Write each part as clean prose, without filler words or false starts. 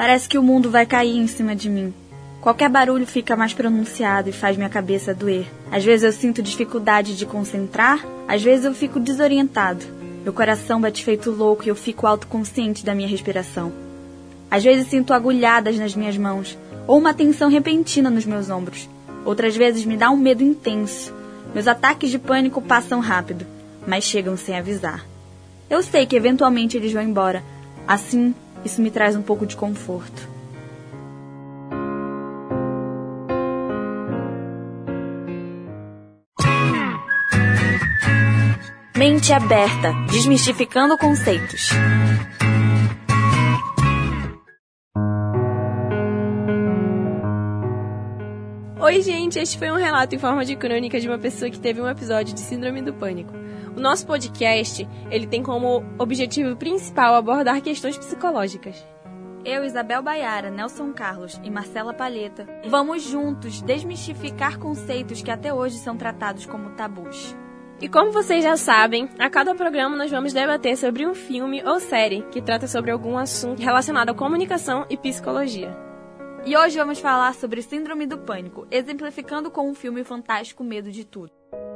Parece que o mundo vai cair em cima de mim. Qualquer barulho fica mais pronunciado e faz minha cabeça doer. Às vezes eu sinto dificuldade de concentrar, às vezes eu fico desorientado. Meu coração bate feito louco e eu fico autoconsciente da minha respiração. Às vezes sinto agulhadas nas minhas mãos, ou uma tensão repentina nos meus ombros. Outras vezes me dá um medo intenso. Meus ataques de pânico passam rápido, mas chegam sem avisar. Eu sei que eventualmente eles vão embora. Assim, isso me traz um pouco de conforto. Mente aberta, desmistificando conceitos. Oi, gente, este foi um relato em forma de crônica de uma pessoa que teve um episódio de Síndrome do Pânico. O nosso podcast, ele tem como objetivo principal abordar questões psicológicas. Eu, Isabel Baiara, Nelson Carlos e Marcela Palheta, vamos juntos desmistificar conceitos que até hoje são tratados como tabus. E como vocês já sabem, a cada programa nós vamos debater sobre um filme ou série que trata sobre algum assunto relacionado à comunicação e psicologia. E hoje vamos falar sobre Síndrome do Pânico, exemplificando com o filme fantástico Medo de Tudo.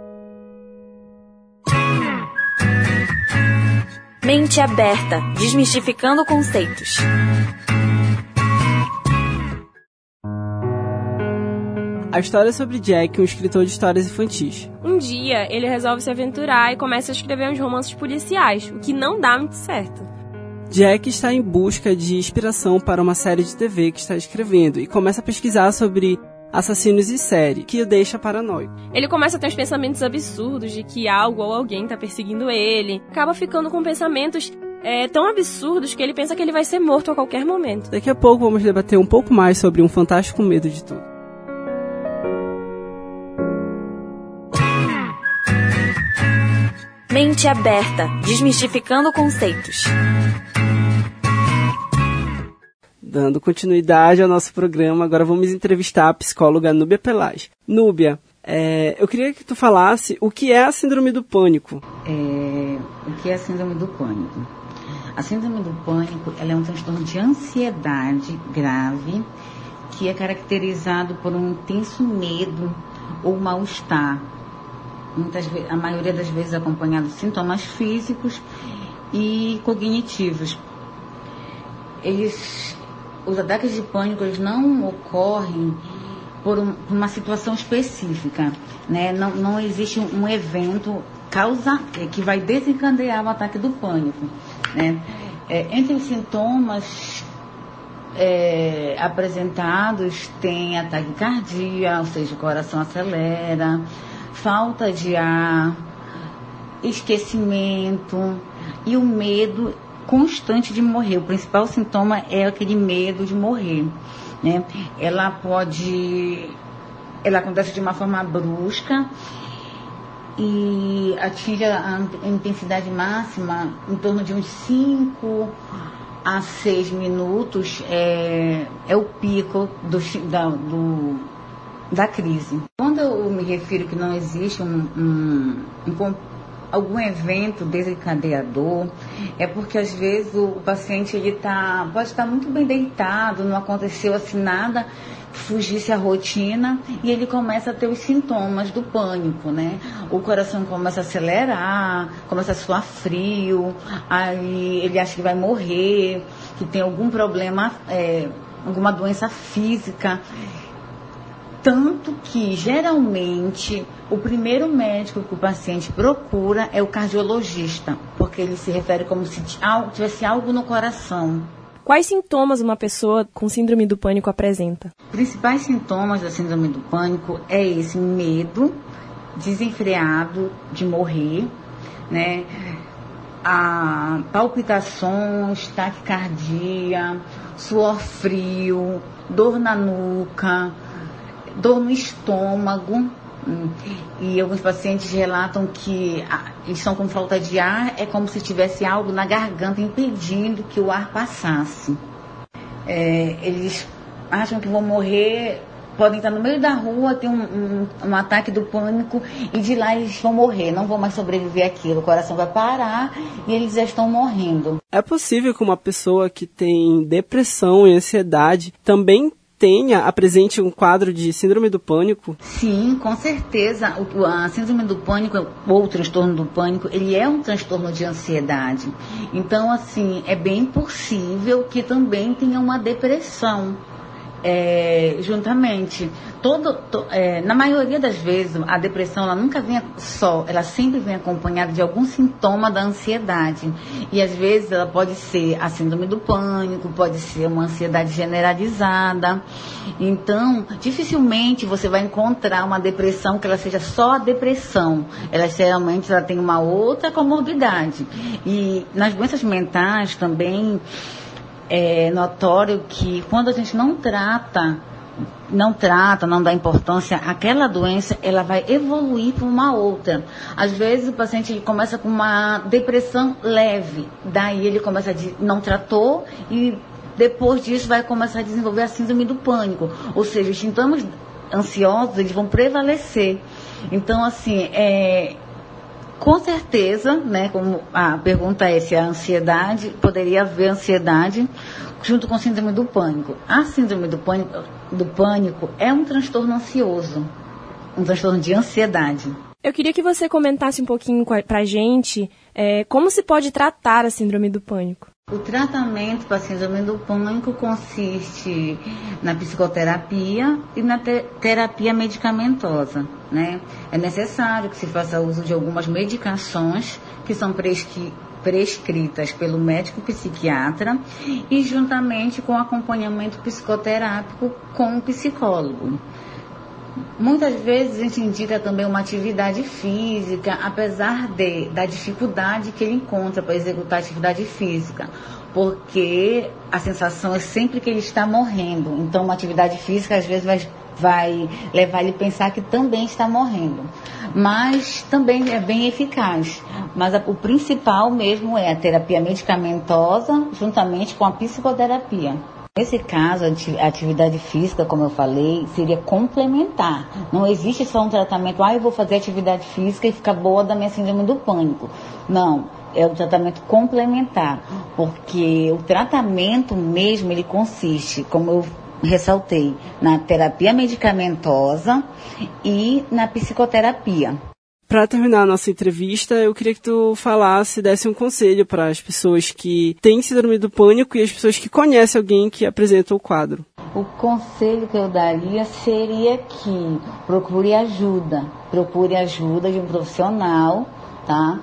Mente aberta, desmistificando conceitos. A história é sobre Jack, um escritor de histórias infantis. Um dia, ele resolve se aventurar e começa a escrever uns romances policiais, o que não dá muito certo. Jack está em busca de inspiração para uma série de TV que está escrevendo e começa a pesquisar sobre assassinos em série, que o deixa paranoico. Ele começa a ter uns pensamentos absurdos de que algo ou alguém está perseguindo ele. Acaba ficando com pensamentos tão absurdos que ele pensa que ele vai ser morto a qualquer momento. Daqui a pouco vamos debater um pouco mais sobre um fantástico Medo de Tudo. Mente aberta, desmistificando conceitos. Dando continuidade ao nosso programa, agora vamos entrevistar a psicóloga Núbia Pelage. Núbia, eu queria que tu falasse o que é a Síndrome do Pânico. O que é a Síndrome do Pânico? A Síndrome do Pânico ela é um transtorno de ansiedade grave que é caracterizado por um intenso medo ou mal-estar. A maioria das vezes acompanhado de sintomas físicos e cognitivos. Os ataques de pânico eles não ocorrem por uma situação específica, né? Não existe um evento que vai desencadear o ataque do pânico, né? Entre os sintomas apresentados tem a taquicardia, ou seja, o coração acelera, falta de ar, esquecimento e o medo constante de morrer. O principal sintoma é aquele medo de morrer, né? Ela acontece de uma forma brusca e atinge a intensidade máxima em torno de uns 5 a 6 minutos, é o pico da crise. Quando eu me refiro que não existe algum evento desencadeador, é porque às vezes o paciente pode estar muito bem deitado, não aconteceu assim nada que fugisse à rotina e ele começa a ter os sintomas do pânico, né? O coração começa a acelerar, começa a suar frio, aí ele acha que vai morrer, que tem algum problema, alguma doença física. Tanto que, geralmente, o primeiro médico que o paciente procura é o cardiologista, porque ele se refere como se tivesse algo no coração. Quais sintomas uma pessoa com síndrome do pânico apresenta? Os principais sintomas da síndrome do pânico é esse medo desenfreado de morrer, né? Palpitações, taquicardia, suor frio, dor na nuca, dor no estômago, e alguns pacientes relatam que eles estão com falta de ar, é como se tivesse algo na garganta impedindo que o ar passasse. Eles acham que vão morrer podem estar no meio da rua, tem um ataque do pânico e de lá eles vão morrer, não vão mais sobreviver àquilo, o coração vai parar e eles já estão morrendo. É possível que uma pessoa que tem depressão e ansiedade também apresente um quadro de síndrome do pânico? Sim, com certeza. A síndrome do pânico, ou o transtorno do pânico, ele é um transtorno de ansiedade. Então, assim, é bem possível que também tenha uma depressão. Juntamente. Na maioria das vezes, a depressão ela nunca vem só, ela sempre vem acompanhada de algum sintoma da ansiedade. E às vezes ela pode ser a síndrome do pânico, pode ser uma ansiedade generalizada. Então, dificilmente você vai encontrar uma depressão que ela seja só a depressão. Ela geralmente tem uma outra comorbidade. E nas doenças mentais também é notório que quando a gente não dá importância, aquela doença ela vai evoluir para uma outra. Às vezes o paciente começa com uma depressão leve, daí ele começa não tratou e depois disso vai começar a desenvolver a síndrome do pânico. Ou seja, os sintomas ansiosos eles vão prevalecer. Então, assim, com certeza, né, como a pergunta é se a ansiedade, poderia haver ansiedade junto com a síndrome do pânico. A síndrome do pânico é um transtorno ansioso, um transtorno de ansiedade. Eu queria que você comentasse um pouquinho pra gente como se pode tratar a síndrome do pânico. O tratamento para a síndrome do pânico consiste na psicoterapia e na terapia medicamentosa, né? É necessário que se faça uso de algumas medicações que são prescritas pelo médico psiquiatra e juntamente com acompanhamento psicoterápico com o psicólogo. Muitas vezes a gente indica também uma atividade física, apesar da dificuldade que ele encontra para executar a atividade física, porque a sensação é sempre que ele está morrendo. Então, uma atividade física às vezes vai levar ele a pensar que também está morrendo. Mas também é bem eficaz. Mas o principal mesmo é a terapia medicamentosa juntamente com a psicoterapia. Nesse caso, a atividade física, como eu falei, seria complementar. Não existe só um tratamento, eu vou fazer atividade física e ficar boa da minha síndrome do pânico. Não, é um tratamento complementar, porque o tratamento mesmo, ele consiste, como eu ressaltei, na terapia medicamentosa e na psicoterapia. Para terminar a nossa entrevista, eu queria que tu desse um conselho para as pessoas que têm síndrome do pânico e as pessoas que conhecem alguém que apresenta o quadro. O conselho que eu daria seria que procure ajuda de um profissional, tá?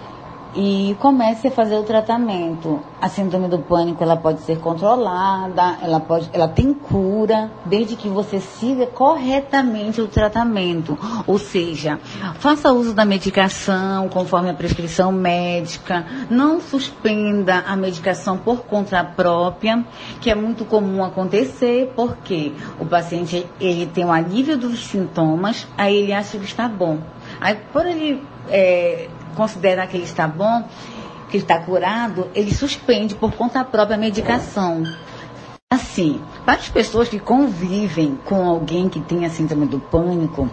E comece a fazer o tratamento. A síndrome do pânico, ela pode ser controlada, ela tem cura, desde que você siga corretamente o tratamento. Ou seja, faça uso da medicação conforme a prescrição médica, não suspenda a medicação por conta própria, que é muito comum acontecer, porque o paciente ele tem um alívio dos sintomas, aí ele acha que está bom. Aí, por ele considerar que ele está bom, que ele está curado, ele suspende por conta própria a medicação. Assim, para as pessoas que convivem com alguém que tem a síndrome do pânico,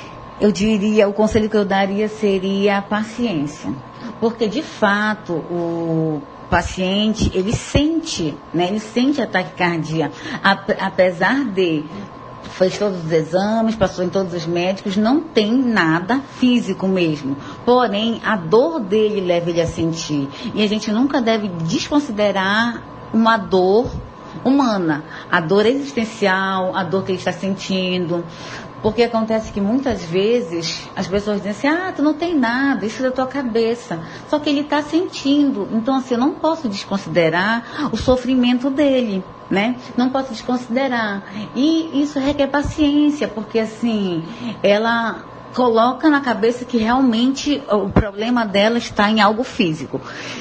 o conselho que eu daria seria a paciência. Porque, de fato, o paciente, ele sente a taquicardia, apesar de fez todos os exames, passou em todos os médicos, não tem nada físico mesmo. Porém, a dor dele leva ele a sentir. E a gente nunca deve desconsiderar uma dor humana, a dor existencial, a dor que ele está sentindo. Porque acontece que muitas vezes as pessoas dizem assim, tu não tem nada, isso é da tua cabeça. Só que ele está sentindo. Então, assim, eu não posso desconsiderar o sofrimento dele, né? Não posso desconsiderar. E isso requer paciência, porque, assim, ela coloca na cabeça que realmente o problema dela está em algo físico.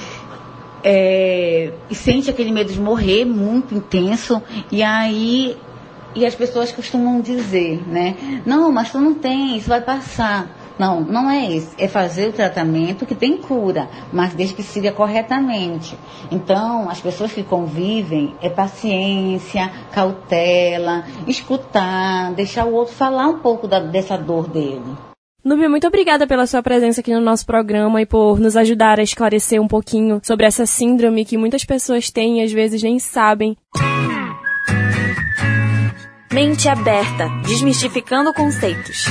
E sente aquele medo de morrer muito intenso, e as pessoas costumam dizer, né? Não, mas tu não tem, isso vai passar. Não, não é esse. É fazer o tratamento que tem cura, mas desde que siga corretamente. Então, as pessoas que convivem, é paciência, cautela, escutar, deixar o outro falar um pouco dessa dor dele. Núbia, muito obrigada pela sua presença aqui no nosso programa e por nos ajudar a esclarecer um pouquinho sobre essa síndrome que muitas pessoas têm e às vezes nem sabem. Mente aberta, desmistificando conceitos.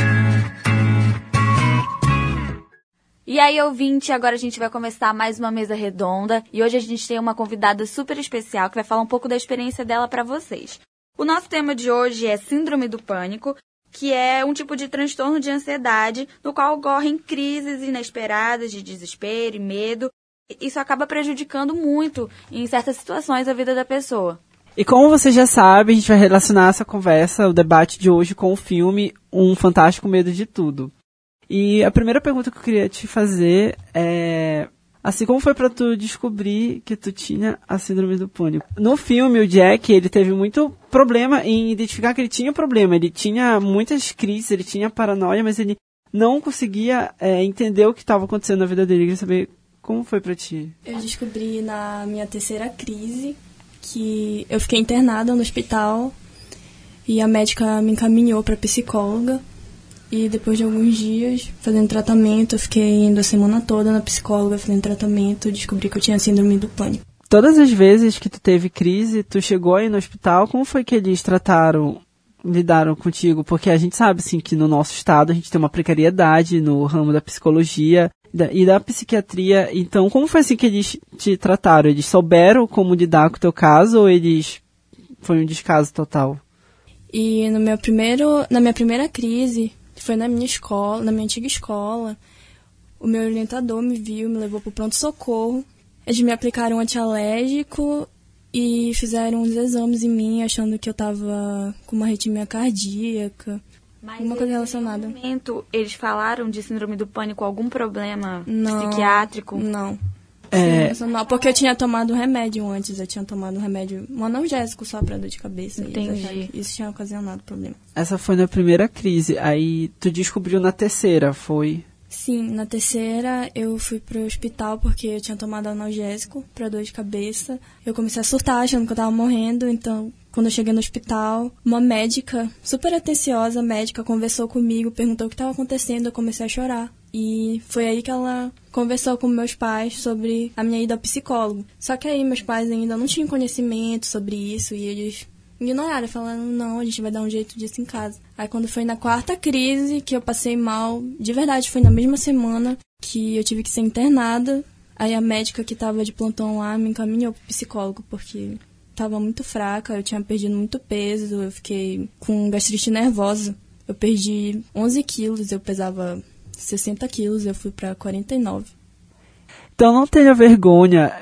E aí, ouvinte, agora a gente vai começar mais uma mesa redonda e hoje a gente tem uma convidada super especial que vai falar um pouco da experiência dela para vocês. O nosso tema de hoje é Síndrome do Pânico, que é um tipo de transtorno de ansiedade no qual ocorrem crises inesperadas de desespero e medo. Isso acaba prejudicando muito, em certas situações, a vida da pessoa. E como você já sabe, a gente vai relacionar essa conversa, o debate de hoje, com o filme Um Fantástico Medo de Tudo. E a primeira pergunta que eu queria te fazer é... Assim, como foi pra tu descobrir que tu tinha a síndrome do pânico? No filme, o Jack, ele teve muito problema em identificar que ele tinha problema. Ele tinha muitas crises, ele tinha paranoia, mas ele não conseguia entender o que estava acontecendo na vida dele. Eu queria saber como foi pra ti. Eu descobri na minha terceira crise que eu fiquei internada no hospital e a médica me encaminhou pra psicóloga. E depois de alguns dias fazendo tratamento, eu fiquei indo a semana toda na psicóloga fazendo tratamento, descobri que eu tinha síndrome do pânico. Todas as vezes que tu teve crise, tu chegou aí no hospital, como foi que eles lidaram contigo? Porque a gente sabe, assim, que no nosso estado a gente tem uma precariedade no ramo da psicologia e da psiquiatria. Então, como foi assim que eles te trataram? Eles souberam como lidar com o teu caso ou foi um descaso total? E na minha primeira crise, foi na minha escola, na minha antiga escola, o meu orientador me viu, me levou para o pronto-socorro. Eles me aplicaram um antialérgico e fizeram uns exames em mim, achando que eu estava com uma arritmia cardíaca, alguma coisa relacionada. No momento, eles falaram de síndrome do pânico, algum problema psiquiátrico? Não. Não, porque eu tinha tomado remédio antes, um analgésico só pra dor de cabeça. Entendi. Isso tinha ocasionado problema. Essa foi na primeira crise, aí tu descobriu na terceira, foi? Sim, na terceira eu fui pro hospital porque eu tinha tomado analgésico pra dor de cabeça. Eu comecei a surtar achando que eu tava morrendo, então quando eu cheguei no hospital, uma médica, super atenciosa, conversou comigo, perguntou o que estava acontecendo, eu comecei a chorar. E foi aí que ela conversou com meus pais sobre a minha ida ao psicólogo. Só que aí meus pais ainda não tinham conhecimento sobre isso e eles ignoraram, falando, não, a gente vai dar um jeito disso em casa. Aí quando foi na quarta crise que eu passei mal, de verdade, foi na mesma semana que eu tive que ser internada. Aí a médica que estava de plantão lá me encaminhou pro psicólogo, porque estava muito fraca, eu tinha perdido muito peso, eu fiquei com gastrite nervosa. Eu perdi 11 quilos, eu pesava 60 quilos, eu fui para 49. Então não tenha vergonha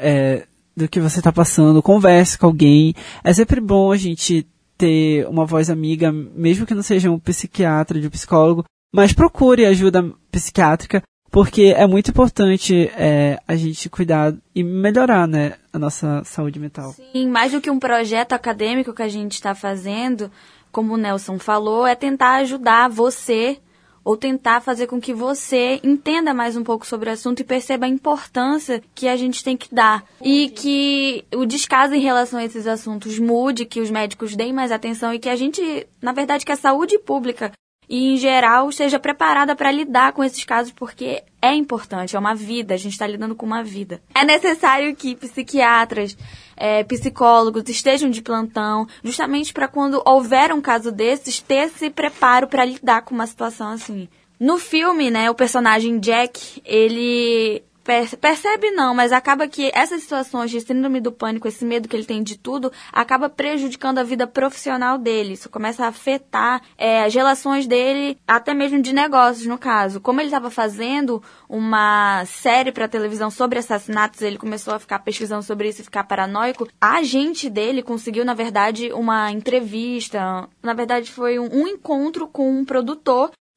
do que você está passando, converse com alguém. É sempre bom a gente ter uma voz amiga, mesmo que não seja um psiquiatra, de um psicólogo, mas procure ajuda psiquiátrica, porque é muito importante a gente cuidar e melhorar, né, a nossa saúde mental. Sim, mais do que um projeto acadêmico que a gente está fazendo, como o Nelson falou, é tentar ajudar você ou tentar fazer com que você entenda mais um pouco sobre o assunto e perceba a importância que a gente tem que dar. E que o descaso em relação a esses assuntos mude, que os médicos deem mais atenção e que a gente, na verdade, que a saúde pública e, em geral, esteja preparada para lidar com esses casos, porque é importante, é uma vida, a gente está lidando com uma vida. É necessário que psiquiatras, psicólogos estejam de plantão, justamente para quando houver um caso desses, ter esse preparo para lidar com uma situação assim. No filme, né, o personagem Jack, ele percebe não, mas acaba que essas situações de síndrome do pânico, esse medo que ele tem de tudo, acaba prejudicando a vida profissional dele. Isso começa a afetar as relações dele, até mesmo de negócios, no caso. Como ele estava fazendo uma série para televisão sobre assassinatos, ele começou a ficar pesquisando sobre isso e ficar paranoico. A agente dele conseguiu, na verdade, uma entrevista. Na verdade, foi um encontro com um produtor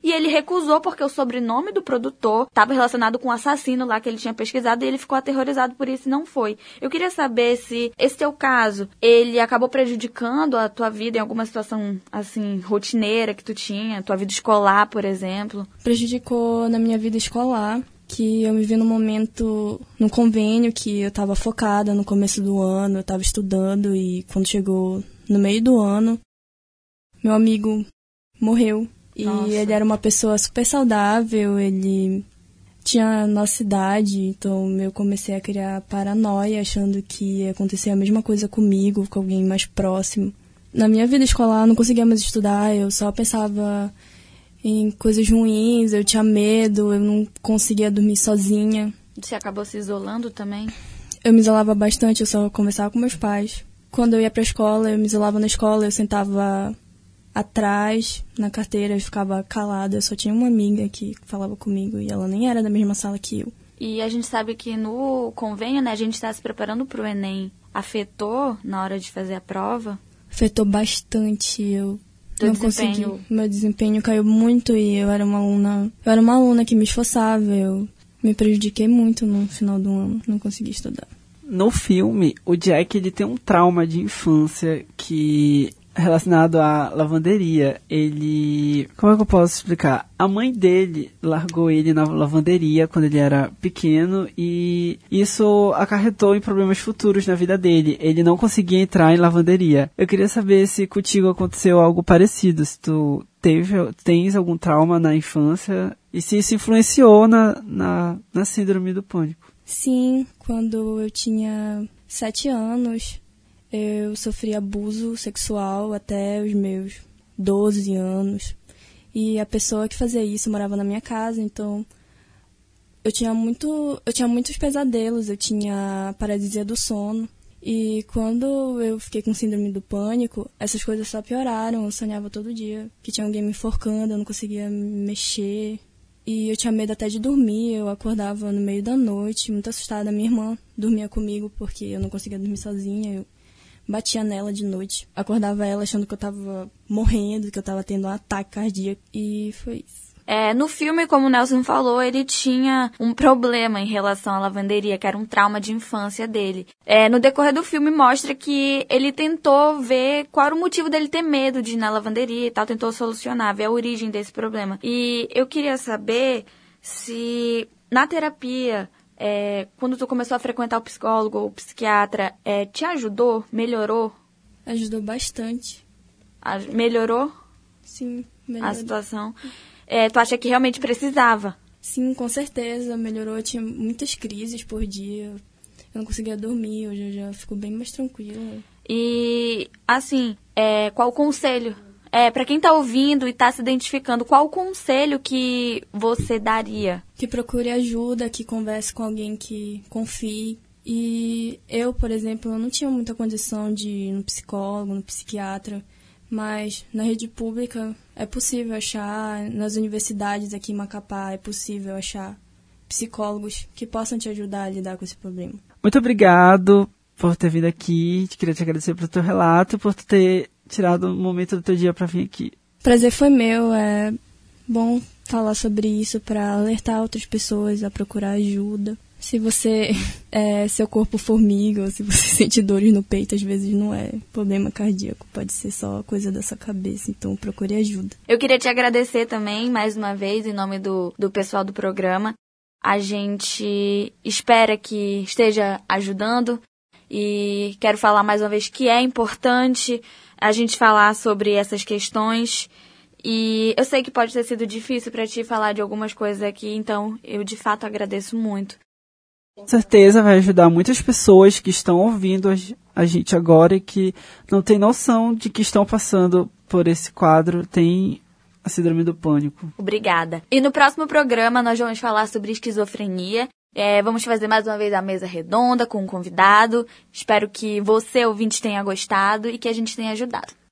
E ele recusou porque o sobrenome do produtor estava relacionado com o assassino lá que ele tinha pesquisado e ele ficou aterrorizado por isso e não foi. Eu queria saber se esse teu caso, ele acabou prejudicando a tua vida em alguma situação, assim, rotineira que tu tinha, tua vida escolar, por exemplo. Prejudicou na minha vida escolar, que eu me vi num momento, num convênio que eu estava focada no começo do ano, eu estava estudando e quando chegou no meio do ano, meu amigo morreu. E Nossa. ele era uma pessoa super saudável, ele tinha a nossa idade, então eu comecei a criar paranoia, achando que ia acontecer a mesma coisa comigo, com alguém mais próximo. Na minha vida escolar, eu não conseguia mais estudar, eu só pensava em coisas ruins, eu tinha medo, eu não conseguia dormir sozinha. Você acabou se isolando também? Eu me isolava bastante, eu só conversava com meus pais. Quando eu ia pra escola, eu me isolava na escola, eu sentava atrás, na carteira, eu ficava calada. Eu só tinha uma amiga que falava comigo e ela nem era da mesma sala que eu. E a gente sabe que no convênio, né, a gente está se preparando para o Enem. Afetou na hora de fazer a prova? Afetou bastante, eu Teu não desempenho. consegui. Meu desempenho caiu muito e eu era uma aluna que me esforçava, eu me prejudiquei muito no final do ano, não consegui estudar. No filme, o Jack ele tem um trauma de infância que relacionado à lavanderia. Ele... Como é que eu posso explicar? A mãe dele largou ele na lavanderia quando ele era pequeno e isso acarretou em problemas futuros na vida dele. Ele não conseguia entrar em lavanderia. Eu queria saber se contigo aconteceu algo parecido, se tu tens algum trauma na infância e se isso influenciou na síndrome do pânico. Sim, quando eu tinha 7 anos... Eu sofri abuso sexual até os meus 12 anos. E a pessoa que fazia isso morava na minha casa, então eu tinha muitos pesadelos, eu tinha paralisia do sono. E quando eu fiquei com síndrome do pânico, essas coisas só pioraram. Eu sonhava todo dia que tinha alguém me enforcando, eu não conseguia me mexer. E eu tinha medo até de dormir, eu acordava no meio da noite, muito assustada. Minha irmã dormia comigo porque eu não conseguia dormir sozinha, eu batia nela de noite, acordava ela achando que eu tava morrendo, que eu tava tendo um ataque cardíaco, e foi isso. No filme, como o Nelson falou, ele tinha um problema em relação à lavanderia, que era um trauma de infância dele. No decorrer do filme mostra que ele tentou ver qual era o motivo dele ter medo de ir na lavanderia e tal, tentou solucionar, ver a origem desse problema. E eu queria saber se na terapia... quando tu começou a frequentar o psicólogo ou o psiquiatra, te ajudou? Melhorou? Ajudou bastante. Melhorou? Sim, melhorou. A situação? Tu acha que realmente precisava? Sim, com certeza, melhorou. Eu tinha muitas crises por dia. Eu não conseguia dormir, hoje eu já fico bem mais tranquila. E, assim, qual o conselho? Pra quem tá ouvindo e tá se identificando, qual o conselho que você daria? Que procure ajuda, que converse com alguém que confie. E eu, por exemplo, eu não tinha muita condição de ir no psicólogo, no psiquiatra, mas na rede pública é possível achar, nas universidades aqui em Macapá é possível achar psicólogos que possam te ajudar a lidar com esse problema. Muito obrigado por ter vindo aqui, queria te agradecer pelo teu relato e por ter tirado um momento do teu dia para vir aqui. Prazer foi meu, é bom falar sobre isso para alertar outras pessoas a procurar ajuda. Se seu corpo formiga, ou se você sente dores no peito, às vezes não é problema cardíaco, pode ser só coisa da sua cabeça, então procure ajuda. Eu queria te agradecer também, mais uma vez, em nome do pessoal do programa. A gente espera que esteja ajudando e quero falar mais uma vez que é importante a gente falar sobre essas questões. E eu sei que pode ter sido difícil para ti falar de algumas coisas aqui, então eu de fato agradeço muito. Com certeza vai ajudar muitas pessoas que estão ouvindo a gente agora e que não tem noção de que estão passando por esse quadro, tem a síndrome do pânico. Obrigada. E no próximo programa nós vamos falar sobre esquizofrenia. Vamos fazer mais uma vez a mesa redonda com um convidado. Espero que você, ouvinte, tenha gostado e que a gente tenha ajudado.